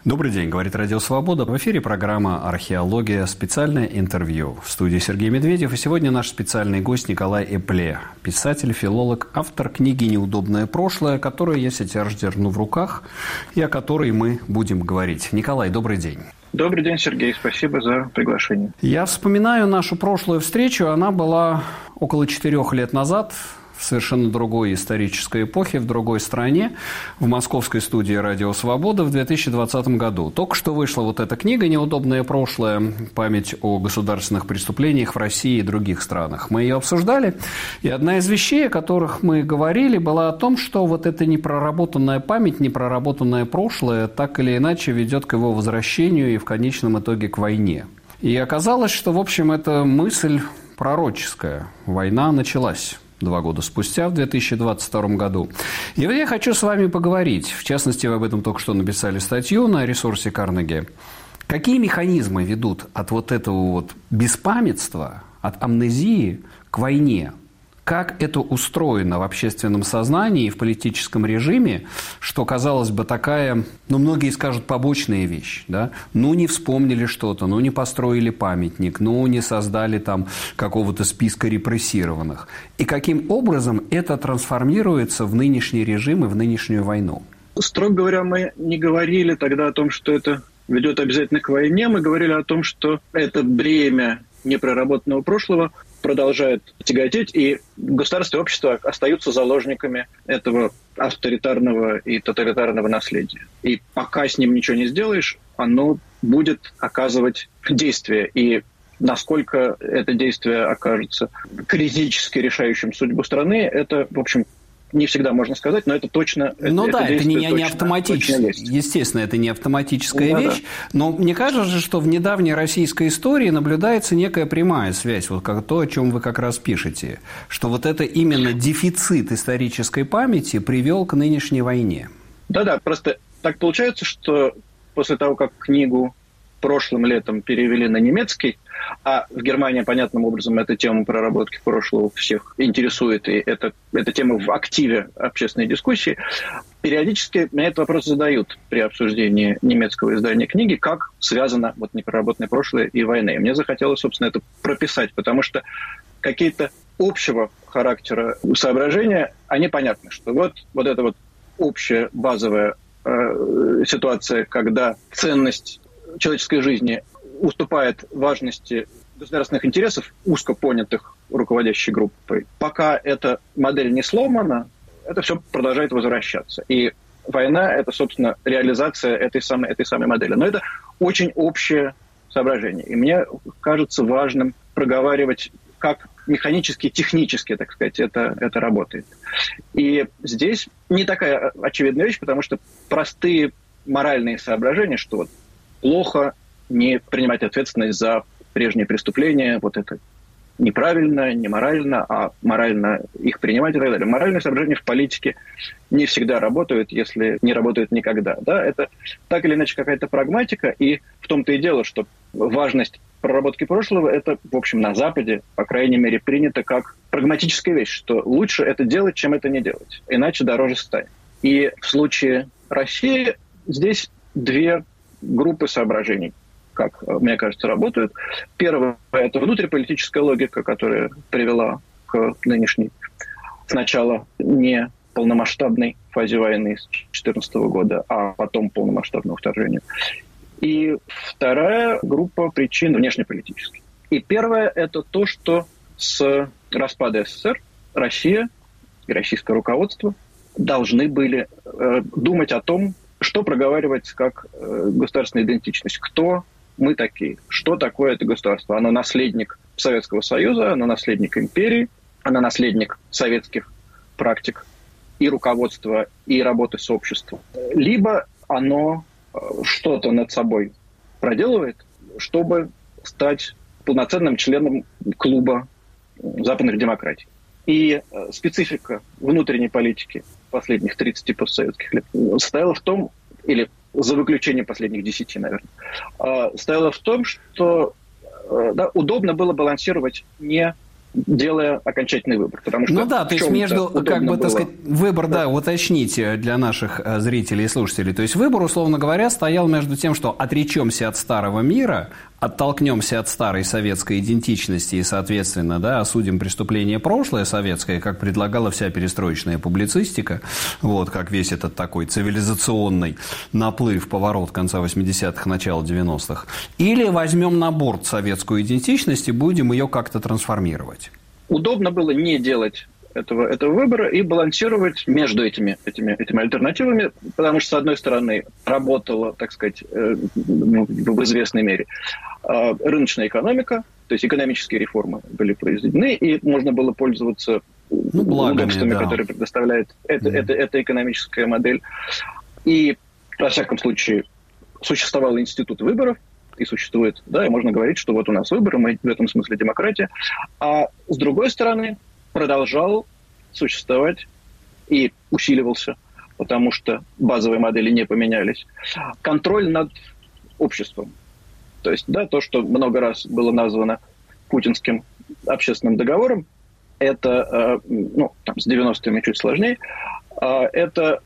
Добрый день, говорит Радио Свобода. В эфире программа «Археология. Специальное интервью». В студии Сергей Медведев. И сегодня наш специальный гость Николай Эпле. Писатель, филолог, автор книги «Неудобное прошлое», которую я сейчас держу в руках и о которой мы будем говорить. Николай, добрый день. Добрый день, Сергей. Спасибо за приглашение. Я вспоминаю нашу прошлую встречу. Она была около 4 лет назад, в совершенно другой исторической эпохе, в другой стране, в московской студии «Радио Свобода» в 2020 году. Только что вышла вот эта книга «Неудобное прошлое. Память о государственных преступлениях в России и других странах». Мы ее обсуждали, и одна из вещей, о которых мы говорили, была о том, что вот эта непроработанная память, непроработанное прошлое так или иначе ведет к его возвращению и в конечном итоге к войне. И оказалось, что, в общем, эта мысль пророческая. Война началась 2 года спустя, в 2022 году. И вот я хочу с вами поговорить, в частности, вы об этом только что написали статью на ресурсе Карнеги. Какие механизмы ведут от вот этого вот беспамятства, от амнезии к войне? Как это устроено в общественном сознании и в политическом режиме, что, казалось бы, такая, многие скажут, побочная вещь, да? Не вспомнили что-то, не построили памятник, не создали там какого-то списка репрессированных. И каким образом это трансформируется в нынешний режим и в нынешнюю войну? Строго говоря, мы не говорили тогда о том, что это ведет обязательно к войне. Мы говорили о том, что это бремя непроработанного прошлого продолжает тяготеть, и государство и общество остаются заложниками этого авторитарного и тоталитарного наследия. И пока с ним ничего не сделаешь, оно будет оказывать действие. И насколько это действие окажется критически решающим судьбу страны, это, в общем, не всегда можно сказать, но это точно... это не автоматически. Естественно, это не автоматическая вещь. Да. Но мне кажется, что в недавней российской истории наблюдается некая прямая связь, вот как то, о чем вы как раз пишете, что вот это именно дефицит исторической памяти привел к нынешней войне. Да-да, просто так получается, что после того, как книгу прошлым летом перевели на немецкий, а в Германии, понятным образом, эта тема проработки прошлого всех интересует, и эта тема в активе общественной дискуссии, периодически меня этот вопрос задают при обсуждении немецкого издания книги, как связано непроработанное прошлое и война. И мне захотелось, собственно, это прописать, потому что какие-то общего характера соображения, они понятны, что вот эта общая базовая ситуация, когда ценность человеческой жизни уступает важности государственных интересов, узко понятых руководящей группой. Пока эта модель не сломана, это все продолжает возвращаться. И война – это, собственно, реализация этой самой модели. Но это очень общее соображение. И мне кажется важным проговаривать, как механически, технически, так сказать, это работает. И здесь не такая очевидная вещь, потому что простые моральные соображения, что плохо не принимать ответственность за прежние преступления, это неправильно, не морально, а морально их принимать и так далее. Моральные соображения в политике не всегда работают, если не работают никогда. Да? Это так или иначе какая-то прагматика, и в том-то и дело, что важность проработки прошлого, это, в общем, на Западе, по крайней мере, принято как прагматическая вещь, что лучше это делать, чем это не делать, иначе дороже станет. И в случае России здесь 2 группы соображений, как мне кажется, работают. Первое – это внутриполитическая логика, которая привела к нынешней сначала не полномасштабной фазе войны с 2014 года, а потом полномасштабного вторжения. И вторая группа причин внешнеполитических. И первое – это то, что с распада СССР Россия и российское руководство должны были думать о том, что проговаривается как государственная идентичность. Кто мы такие? Что такое это государство? Оно наследник Советского Союза, оно наследник империи, оно наследник советских практик и руководства, и работы с обществом. Либо оно что-то над собой проделывает, чтобы стать полноценным членом клуба западных демократий. И специфика внутренней политики последних 30 постсоветских лет состояла в том, или за выключением последних 10, наверное, состояла в том, что удобно было балансировать не делая окончательный выбор. Потому что то есть между, выбор, уточните для наших зрителей и слушателей. То есть выбор, условно говоря, стоял между тем, что отречемся от старого мира, оттолкнемся от старой советской идентичности и, соответственно, осудим преступление прошлое советское, как предлагала вся перестроечная публицистика, как весь этот такой цивилизационный наплыв, поворот конца 80-х, начала 90-х. Или возьмем на борт советскую идентичность и будем ее как-то трансформировать. Удобно было не делать этого выбора и балансировать между этими альтернативами, потому что, с одной стороны, работала, так сказать, в известной мере рыночная экономика, то есть экономические реформы были произведены, и можно было пользоваться удобствами, которые предоставляет эта экономическая модель. И, во всяком случае, существовал институт выборов, и существует, и можно говорить, что вот у нас выборы, мы в этом смысле демократия. А с другой стороны, продолжал существовать и усиливался, потому что базовые модели не поменялись, контроль над обществом. То есть, то, что много раз было названо путинским общественным договором, это, с 90-ми чуть сложнее, это,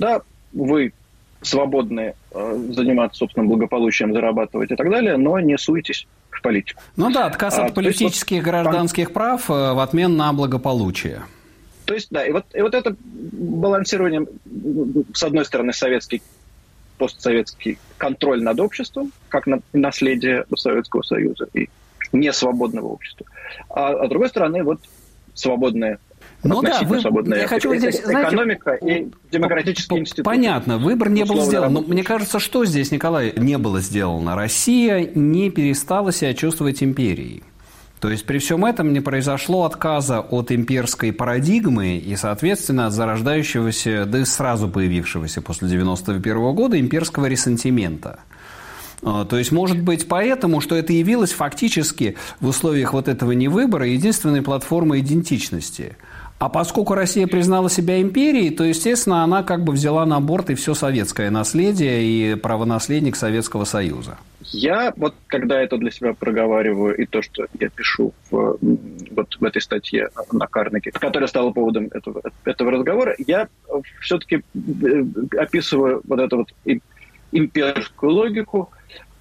вы свободны заниматься собственным благополучием, зарабатывать и так далее, но не суетесь в политику. Отказ от политических и гражданских прав в обмен на благополучие. То есть, и вот это балансирование, с одной стороны, советский, постсоветский контроль над обществом, как наследие Советского Союза и несвободного общества, а с другой стороны, свободное свободная экономика и демократический институт. Понятно, выбор не был сделан. Но мне кажется, что здесь, Николай, не было сделано? Россия не перестала себя чувствовать империей. То есть при всем этом не произошло отказа от имперской парадигмы и, соответственно, от зарождающегося, да и сразу появившегося после 1991 года имперского ресентимента. То есть, может быть, поэтому, что это явилось фактически в условиях этого невыбора единственной платформой идентичности. А поскольку Россия признала себя империей, то, естественно, она взяла на борт и все советское наследие и правонаследник Советского Союза. Я когда это для себя проговариваю, и то, что я пишу в этой статье на Карнеге, которая стала поводом этого разговора, я все-таки описываю эту имперскую логику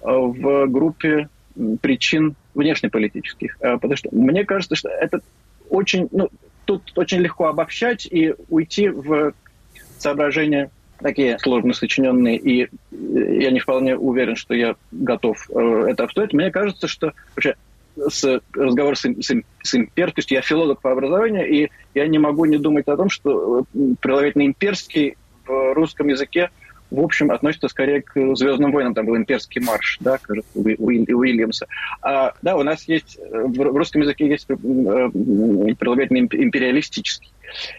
в группе причин внешнеполитических. Потому что мне кажется, что это очень... Тут очень легко обобщать и уйти в соображения такие сложно сочиненные, и я не вполне уверен, что я готов это обстоять. Мне кажется, что вообще разговор с имперскостью, я филолог по образованию, и я не могу не думать о том, что прилагательно имперский в русском языке в общем, относится скорее к «Звездным войнам». Там был имперский марш, кажется, Уильямса. У нас есть, в русском языке есть прилагательный империалистический.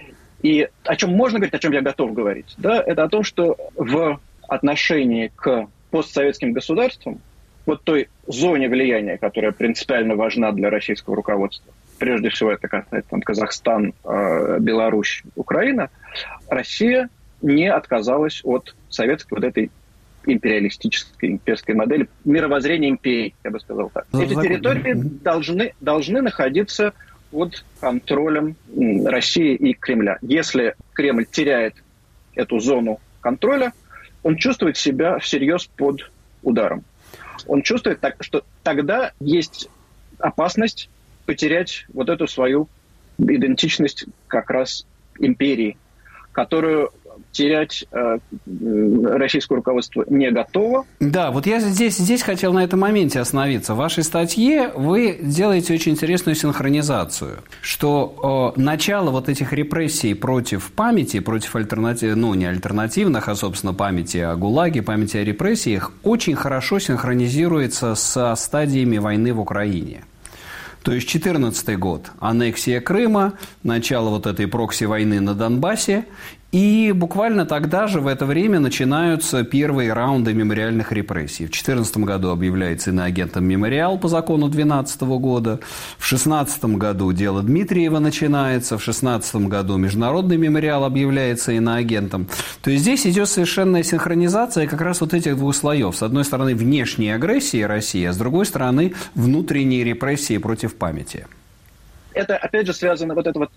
И о чем можно говорить, о чем я готов говорить, это о том, что в отношении к постсоветским государствам, той зоне влияния, которая принципиально важна для российского руководства, прежде всего это касается Казахстан, Беларусь, Украина, Россия не отказалась от советской этой империалистической, имперской модели, мировоззрения империи, я бы сказал так. Эти территории должны находиться под контролем России и Кремля. Если Кремль теряет эту зону контроля, он чувствует себя всерьез под ударом. Он чувствует, что тогда есть опасность потерять эту свою идентичность как раз империи, которую терять российское руководство не готово. Да, я здесь хотел на этом моменте остановиться. В вашей статье вы делаете очень интересную синхронизацию, что начало этих репрессий против памяти, против не альтернативных, а, собственно, памяти о ГУЛАГе, памяти о репрессиях, очень хорошо синхронизируется со стадиями войны в Украине. То есть 2014 год – аннексия Крыма, начало этой прокси-войны на Донбассе, и буквально тогда же, в это время, начинаются первые раунды мемориальных репрессий. В 2014 году объявляется иноагентом мемориал по закону 2012 года, в 2016 году дело Дмитриева начинается, в 2016 году международный мемориал объявляется иноагентом. То есть здесь идет совершенная синхронизация как раз этих двух слоев. С одной стороны, внешней агрессии России, а с другой стороны, внутренние репрессии против памяти. это, опять же, связано вот эта вот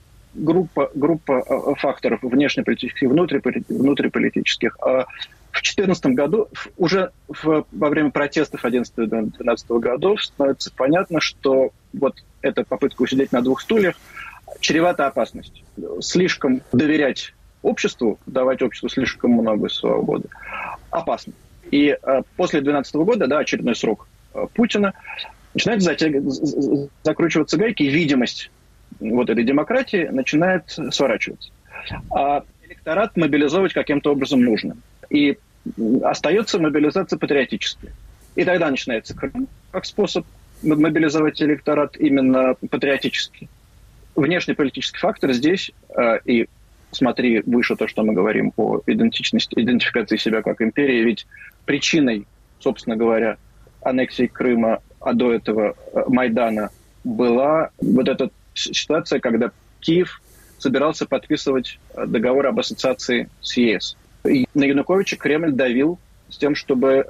группа факторов внешнеполитических и внутриполитических. В 2014 году, уже во время протестов 11-12 годов, становится понятно, что вот эта попытка усидеть на двух стульях чревата опасностью. Слишком доверять обществу, давать обществу слишком много свободы, опасно. И после 2012 года, да, очередной срок Путина, начинает закручиваться гайки, и видимость вот этой демократии начинает сворачиваться. А электорат мобилизовать каким-то образом нужно. И остается мобилизация патриотическая. И тогда начинается Крым как способ мобилизовать электорат именно патриотически. Внешнеполитический фактор здесь, и смотри выше то, что мы говорим о идентификации себя как империи, ведь причиной, собственно говоря, аннексии Крыма, а до этого Майдана, была вот эта ситуация, когда Киев собирался подписывать договор об ассоциации с ЕС. И на Януковича Кремль давил с тем, чтобы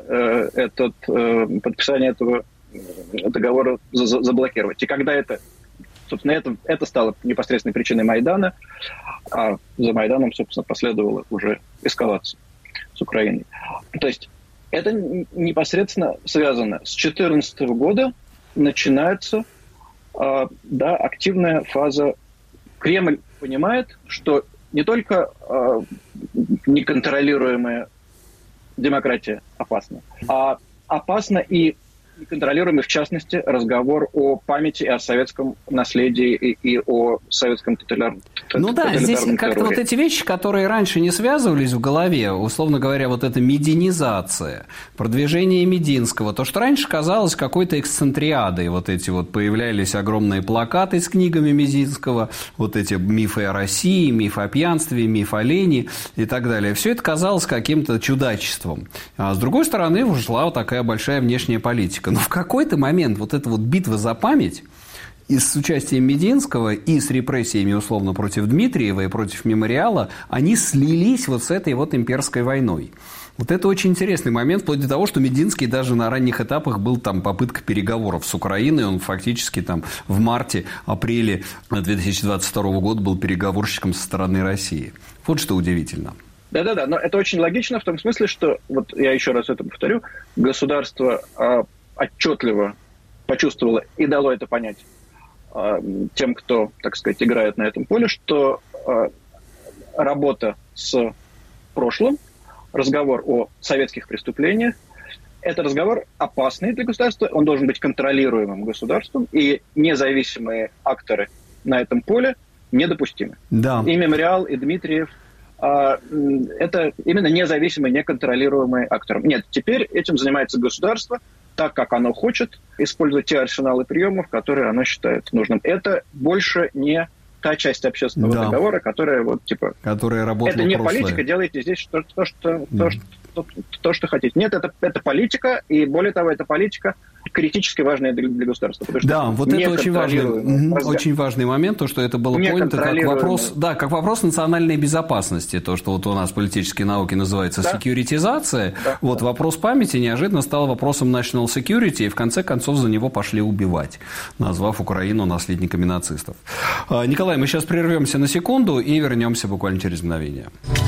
подписание этого договора заблокировать. И когда собственно, это стало непосредственной причиной Майдана, а за Майданом, собственно, последовала уже эскалация с Украиной. То есть это непосредственно связано. С 2014 года начинается активная фаза. Кремль понимает, что не только неконтролируемая демократия опасна, а опасна и неконтролируемый, в частности, разговор о памяти и о советском наследии и о советском тоталитарном терроре. Здесь как-то вот эти вещи, которые раньше не связывались в голове, условно говоря, вот эта мединизация, продвижение Мединского, то, что раньше казалось какой-то эксцентриадой, вот эти вот появлялись огромные плакаты с книгами Мединского, вот эти мифы о России, миф о пьянстве, миф о лени и так далее. Все это казалось каким-то чудачеством. А с другой стороны, ушла вот такая большая внешняя политика. Но в какой-то момент вот эта вот битва за память и с участием Мединского, и с репрессиями, условно, против Дмитриева и против Мемориала, они слились вот с этой вот имперской войной. Вот это очень интересный момент, вплоть до того, что Мединский даже на ранних этапах был там попытка переговоров с Украиной. Он фактически там в марте-апреле 2022 года был переговорщиком со стороны России. Вот что удивительно. Да-да-да, но это очень логично в том смысле, что, вот я еще раз это повторю, государство отчетливо почувствовало и дало это понять тем, кто, так сказать, играет на этом поле, что работа с прошлым, разговор о советских преступлениях, это разговор опасный для государства, он должен быть контролируемым государством, и независимые акторы на этом поле недопустимы. Да. И Мемориал, и Дмитриев – это именно независимые, неконтролируемые акторы. Нет, теперь этим занимается государство, так, как оно хочет, использовать те арсеналы приемов, которые оно считает нужным. Это больше не та часть общественного договора, которая вот типа... Которая работала это не прошлое. Политика, делайте здесь то, что хотите. Нет, это политика, и более того, это политика критически важная для государства. Да, вот это очень важный момент, то, что это было понято как вопрос национальной безопасности, то, что вот у нас в политической науке называется секьюритизация, вопрос памяти неожиданно стал вопросом national security, и в конце концов за него пошли убивать, назвав Украину наследниками нацистов. Николай, мы сейчас прервемся на секунду и вернемся буквально через мгновение.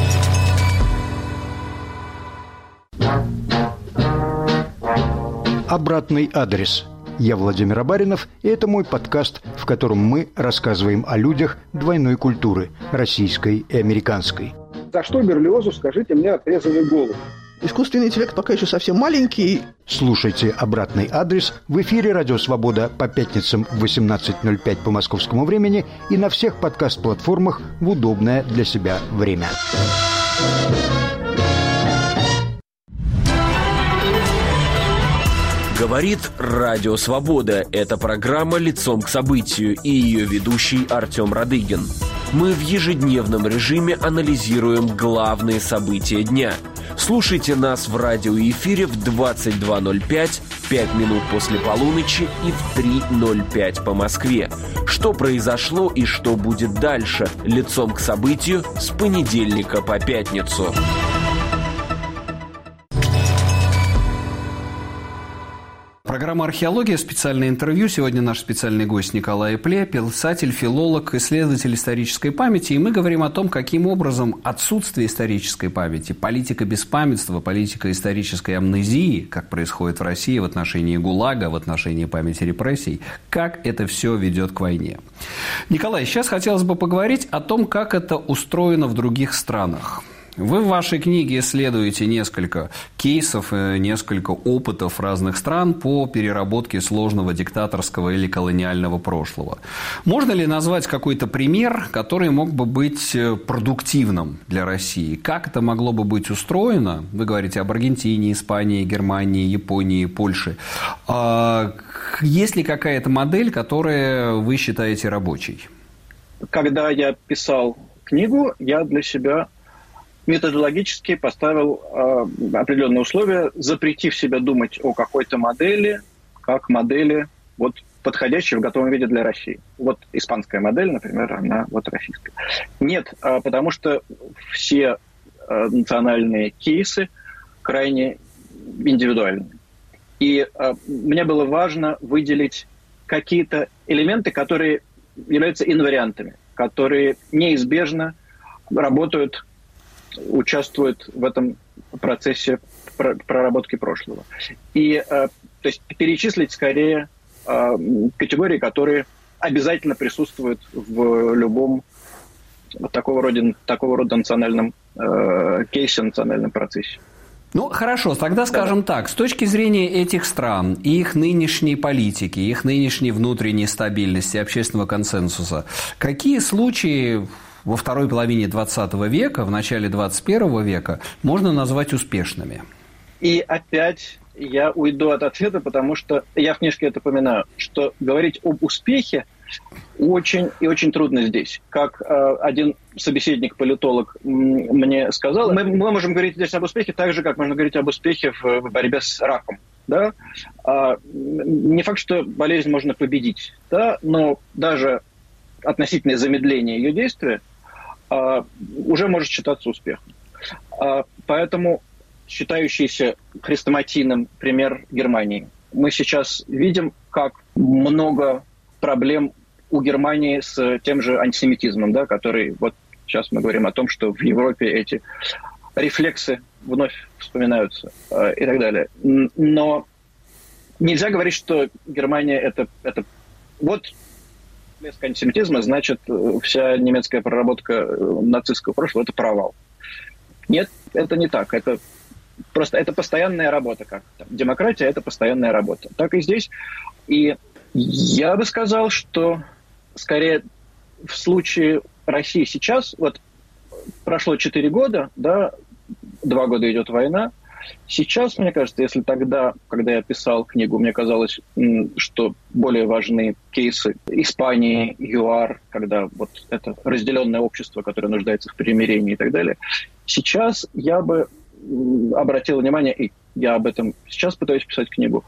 Обратный адрес. Я Владимир Абаринов, и это мой подкаст, в котором мы рассказываем о людях двойной культуры – российской и американской. За что Берлиозу, скажите мне, отрезали голову? Искусственный интеллект пока еще совсем маленький. Слушайте «Обратный адрес» в эфире «Радио Свобода» по пятницам в 18:05 по московскому времени и на всех подкаст-платформах в удобное для себя время. Говорит Радио Свобода. Это программа «Лицом к событию» и ее ведущий Артем Радыгин. Мы в ежедневном режиме анализируем главные события дня. Слушайте нас в радиоэфире в 22:05, 5 минут после полуночи и в 3:05 по Москве. Что произошло и что будет дальше? «Лицом к событию» с понедельника по пятницу. Программа «Археология», специальное интервью. Сегодня наш специальный гость Николай Пле, писатель, филолог, исследователь исторической памяти. И мы говорим о том, каким образом отсутствие исторической памяти, политика беспамятства, политика исторической амнезии, как происходит в России в отношении ГУЛАГа, в отношении памяти репрессий, как это все ведет к войне. Николай, сейчас хотелось бы поговорить о том, как это устроено в других странах. Вы в вашей книге исследуете несколько кейсов, несколько опытов разных стран по переработке сложного диктаторского или колониального прошлого. Можно ли назвать какой-то пример, который мог бы быть продуктивным для России? Как это могло бы быть устроено? Вы говорите об Аргентине, Испании, Германии, Японии, Польше. Есть ли какая-то модель, которую вы считаете рабочей? Когда я писал книгу, я для себя методологически поставил определенные условия, запретив себе думать о какой-то модели, как модели, вот, подходящей в готовом виде для России. Вот испанская модель, например, она вот российская. Нет, потому что все национальные кейсы крайне индивидуальны. И мне было важно выделить какие-то элементы, которые являются инвариантами, которые неизбежно работают, участвуют в этом процессе проработки прошлого. И то есть перечислить скорее категории, которые обязательно присутствуют в любом такого рода национальном кейсе, национальном процессе. Ну, хорошо, тогда скажем так. С точки зрения этих стран, их нынешней политики, их нынешней внутренней стабильности, общественного консенсуса, какие случаи во второй половине XX века, в начале XXI века можно назвать успешными? И опять я уйду от ответа, потому что я в книжке это упоминаю, что говорить об успехе очень и очень трудно здесь. Как один собеседник-политолог мне сказал, мы можем говорить здесь об успехе так же, как можно говорить об успехе в борьбе с раком. Да? Не факт, что болезнь можно победить, да? Но даже относительное замедление ее действия уже может считаться успехом. Поэтому считающийся хрестоматийным пример Германии. Мы сейчас видим, как много проблем у Германии с тем же антисемитизмом, да, который, вот сейчас мы говорим о том, что в Европе эти рефлексы вновь вспоминаются и так далее. Но нельзя говорить, что Германия это вот антисемитизма, значит, вся немецкая проработка нацистского прошлого – это провал. Нет, это не так. Это просто это постоянная работа. Как там. Демократия – это постоянная работа. Так и здесь. И я бы сказал, что скорее в случае России сейчас, вот прошло 4 года, да, 2 года идет война. Сейчас, мне кажется, если тогда, когда я писал книгу, мне казалось, что более важны кейсы Испании, ЮАР, когда вот это разделенное общество, которое нуждается в примирении и так далее. Сейчас я бы обратил внимание, и я об этом сейчас пытаюсь писать книгу,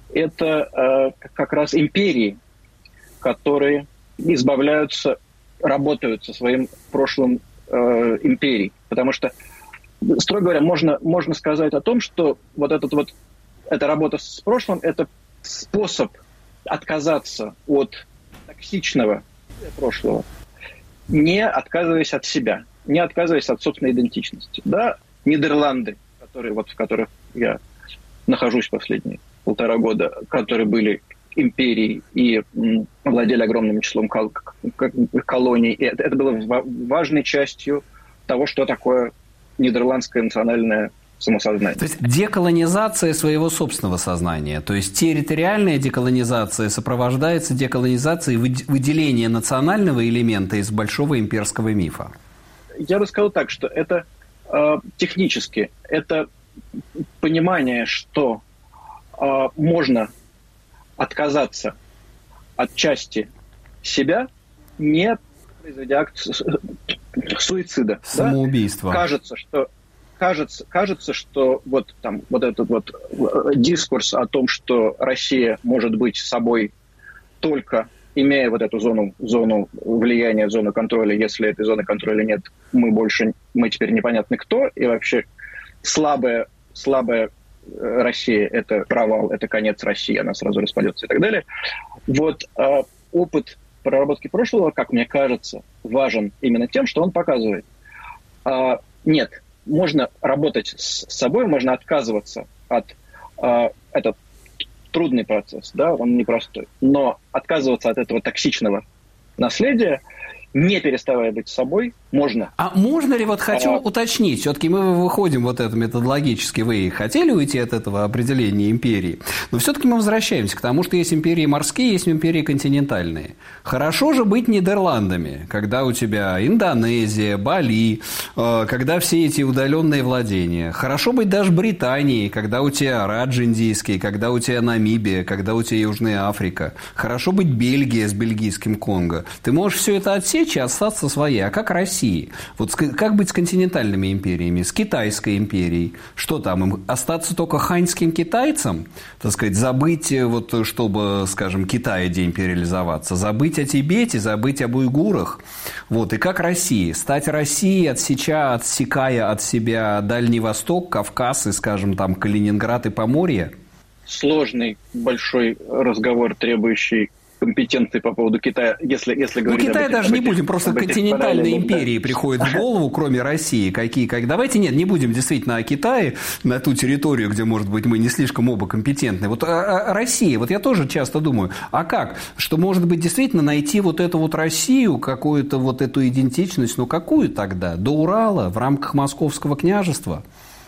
это как раз империи, которые избавляются, работают со своим прошлым империй. Потому что, строго говоря, можно сказать о том, что вот эта работа с прошлым – это способ отказаться от токсичного прошлого, не отказываясь от себя, не отказываясь от собственной идентичности. Да, Нидерланды, в которых я нахожусь последние 1,5 года, которые были империей и владели огромным числом колоний, и это было важной частью того, что такое нидерландское национальное самосознание. То есть деколонизация своего собственного сознания, то есть территориальная деколонизация сопровождается деколонизацией выделения национального элемента из большого имперского мифа. Я бы сказал так, что это технически, это понимание, что можно отказаться от части себя, не произведя акт суицида. Самоубийство. Да? Кажется, что вот этот дискурс о том, что Россия может быть собой только имея вот эту зону влияния, зону контроля, если этой зоны контроля нет, мы теперь непонятно кто, и вообще слабая Россия – это провал, это конец России, она сразу распадется и так далее. Вот опыт проработки прошлого, как мне кажется, важен именно тем, что он показывает. Нет, можно работать с собой, можно отказываться от... Это трудный процесс, да, он непростой. Но отказываться от этого токсичного наследия, не переставая быть собой, можно. А можно ли, вот хочу уточнить, все-таки мы выходим вот это методологически, вы хотели уйти от этого определения империи, но все-таки мы возвращаемся к тому, что есть империи морские, есть империи континентальные. Хорошо же быть Нидерландами, когда у тебя Индонезия, Бали, когда все эти удаленные владения. Хорошо быть даже Британией, когда у тебя Радж индийский, когда у тебя Намибия, когда у тебя Южная Африка. Хорошо быть Бельгия с бельгийским Конго. Ты можешь все это отсечь и остаться своей. А как Россия? Вот как быть с континентальными империями, с Китайской империей? Что там, им остаться только ханьским китайцам? Так сказать, забыть, вот, чтобы, скажем, Китай деимпериализоваться, забыть о Тибете, забыть об уйгурах. Вот, и как Россия? Стать Россией, отсекая от себя Дальний Восток, Кавказ и, скажем, там, Калининград и Поморье? Сложный, большой разговор, требующий компетенции по поводу Китая, если говорить Китай об даже не будем, просто континентальные империи да. приходят в голову, кроме России. Давайте не будем действительно о Китае, на ту территорию, где, может быть, мы не слишком оба компетентны. Вот Россия, вот я тоже часто думаю, а как? Что, может быть, действительно найти вот эту вот Россию, какую-то вот эту идентичность, ну какую тогда? До Урала, в рамках Московского княжества?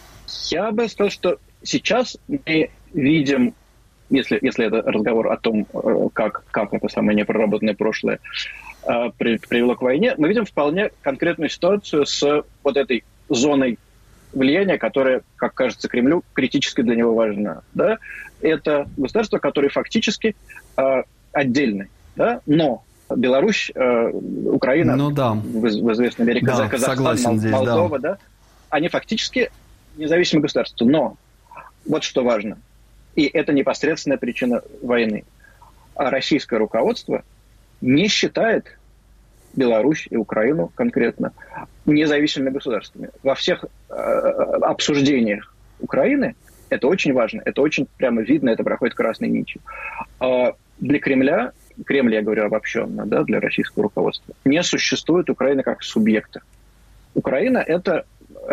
Я бы сказал, что сейчас мы видим, если это разговор о том, как это самое непроработанное прошлое привело к войне, мы видим вполне конкретную ситуацию с вот этой зоной влияния, которая, как кажется Кремлю, критически для него важна. Да? Это государство, которое фактически отдельное, да? Но Беларусь, Украина, в известной мере Казахстан, Молдова, да, они фактически независимые государства. Но вот что важно. И это непосредственная причина войны. А российское руководство не считает Беларусь и Украину конкретно независимыми государствами. Во всех обсуждениях Украины это очень важно, это очень прямо видно, это проходит красной нитью. Для Кремля, Кремль, я говорю обобщенно, да, для российского руководства, не существует Украины как субъекта. Украина – это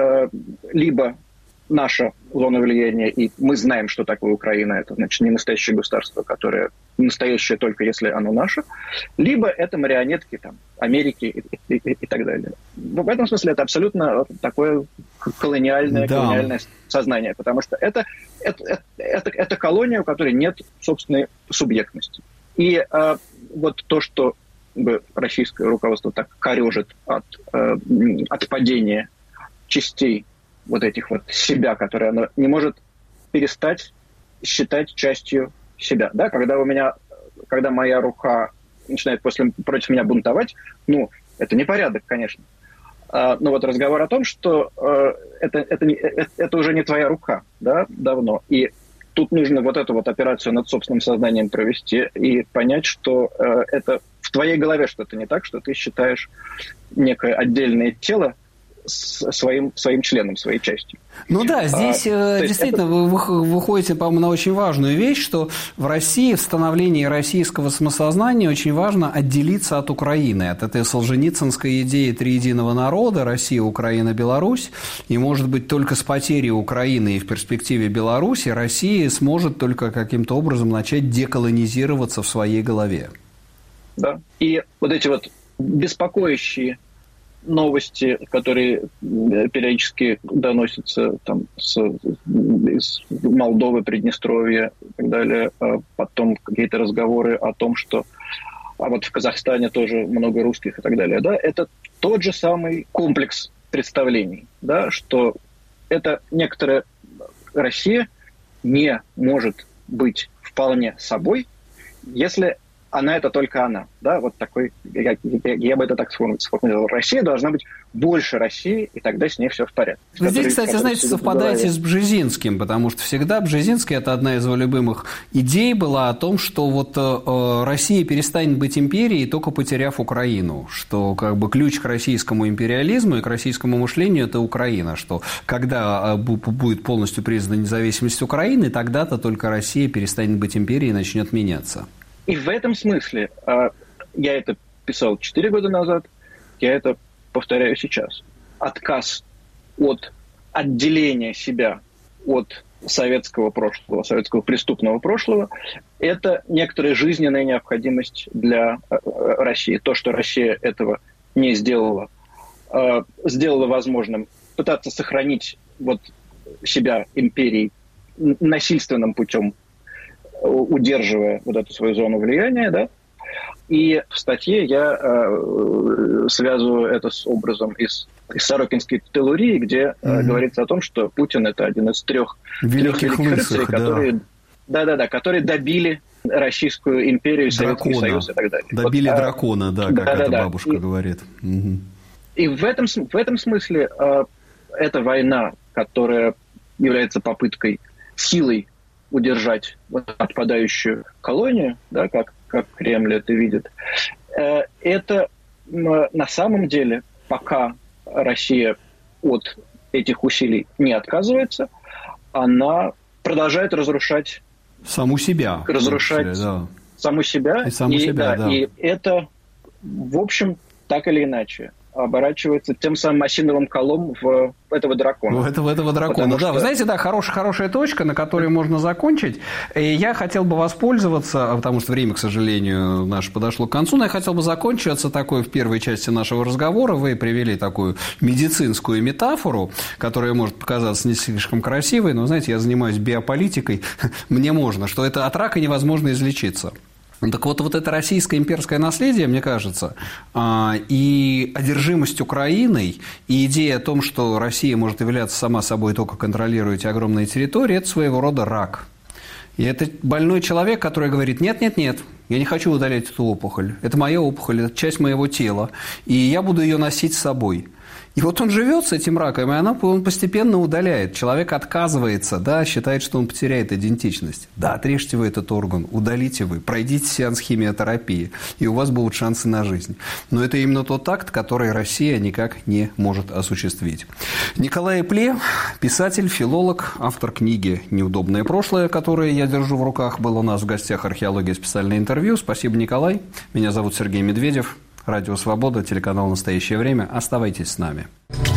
либо наша зона влияния, и мы знаем, что такое Украина, это значит не настоящее государство, которое настоящее только если оно наше, либо это марионетки там, Америки и так далее. В этом смысле это абсолютно такое колониальное сознание, потому что это колония, у которой нет собственной субъектности. И вот то, что российское руководство так корежит от падения частей вот этих вот себя, которые оно не может перестать считать частью себя. Да? Когда моя рука начинает против меня бунтовать, это непорядок, конечно. Но вот разговор о том, что это уже не твоя рука, да, давно. И тут нужно вот эту вот операцию над собственным сознанием провести и понять, что это в твоей голове что-то не так, что ты считаешь некое отдельное тело своим членом, своей частью. Здесь действительно вы выходите, по-моему, на очень важную вещь, что в России, в становлении российского самосознания очень важно отделиться от Украины, от этой солженицынской идеи триединого народа, Россия, Украина, Беларусь, и, может быть, только с потерей Украины и в перспективе Беларуси Россия сможет только каким-то образом начать деколонизироваться в своей голове. Да, и вот эти вот беспокоящие новости, которые периодически доносятся там, из Молдовы, Приднестровья и так далее, потом какие-то разговоры о том, что вот в Казахстане тоже много русских и так далее, да, это тот же самый комплекс представлений, да, что это некоторая Россия не может быть вполне собой, если она – это только она. Да? Вот такой, я бы это так сформулировал. Россия должна быть больше России, и тогда с ней все в порядке. Здесь, кстати, знаете, совпадаете с Бжезинским, потому что всегда Бжезинский, это одна из его любимых идей была о том, что вот Россия перестанет быть империей, только потеряв Украину, что как бы ключ к российскому империализму и к российскому мышлению – это Украина, что когда будет полностью признана независимость Украины, тогда-то только Россия перестанет быть империей и начнет меняться. И в этом смысле, я это писал 4 года назад, я это повторяю сейчас. Отказ от отделения себя от советского прошлого, советского преступного прошлого, это некоторая жизненная необходимость для России. То, что Россия этого не сделала, сделала возможным пытаться сохранить вот себя империей насильственным путем, удерживая вот эту свою зону влияния, да. И в статье я связываю это с образом из Сорокинской телурии, где говорится о том, что Путин – это один из трех великих рыцарей, которые добили Российскую империю, Советский Союз и так далее. Добили дракона, да, как эта бабушка говорит. И в этом смысле эта война, которая является попыткой силой удержать отпадающую колонию, да, как Кремль это видит, это на самом деле, пока Россия от этих усилий не отказывается, она продолжает разрушать саму себя. Саму себя. И это, в общем, так или иначе оборачивается тем самым осиновым колом в этого дракона. В этого дракона, да. Что... Вы знаете, да, хорошая точка, на которой можно закончить. И я хотел бы воспользоваться, потому что время, к сожалению, наше подошло к концу, но я хотел бы закончиться такой в первой части нашего разговора. Вы привели такую медицинскую метафору, которая может показаться не слишком красивой, но, знаете, я занимаюсь биополитикой, мне можно, что это от рака невозможно излечиться. Так вот это российское имперское наследие, мне кажется, и одержимость Украиной, и идея о том, что Россия может являться сама собой, только контролируя эти огромные территории, это своего рода рак. И это больной человек, который говорит: нет, я не хочу удалять эту опухоль, это моя опухоль, это часть моего тела, и я буду ее носить с собой. И вот он живет с этим раком, и он постепенно удаляет. Человек отказывается, да, считает, что он потеряет идентичность. Да, отрежьте вы этот орган, удалите вы, пройдите сеанс химиотерапии, и у вас будут шансы на жизнь. Но это именно тот акт, который Россия никак не может осуществить. Николай Эпле, писатель, филолог, автор книги «Неудобное прошлое», которое я держу в руках, был у нас в гостях «Археология. Специальное интервью». Спасибо, Николай. Меня зовут Сергей Медведев. Радио «Свобода», телеканал «Настоящее время». Оставайтесь с нами.